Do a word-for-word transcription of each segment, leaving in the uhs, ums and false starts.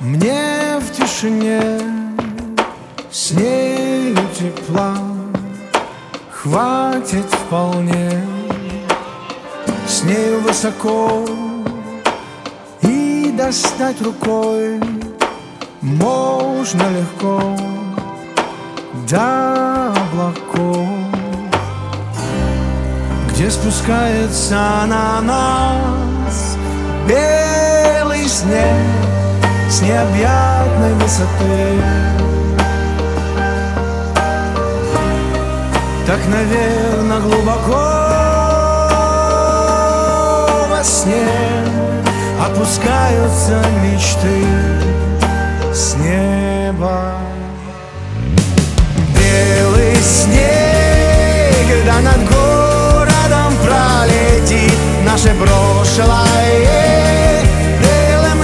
Мне в тишине с нею тепла хватит вполне. С нею высоко и достать рукой можно легко до облаков, где спускается на нас белый снег с необъятной высоты. Так, наверно, глубоко во сне опускаются мечты с неба. Белый снег, когда над городом пролетит наше прошлое, белым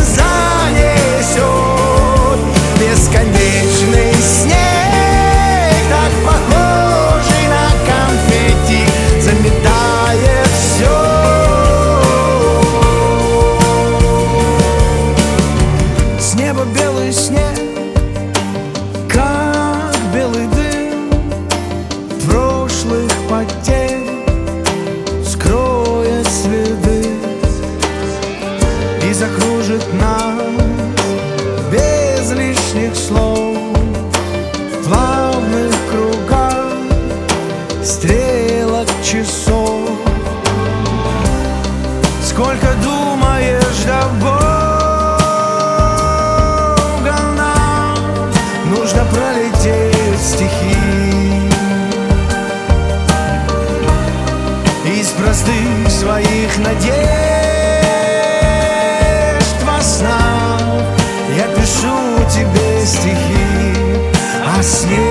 занесет бесконечный снег, так похожий на конфетти, заметает все. С неба белый снег, как белый дым прошлых потерь, скроет следы и закружит нас без лишних слов в плавных кругах стрелок часов. Сколько думаешь, да Бога нам нужно пролететь стихи из простых своих надежд во снах. Я пишу тебе стихи о сне.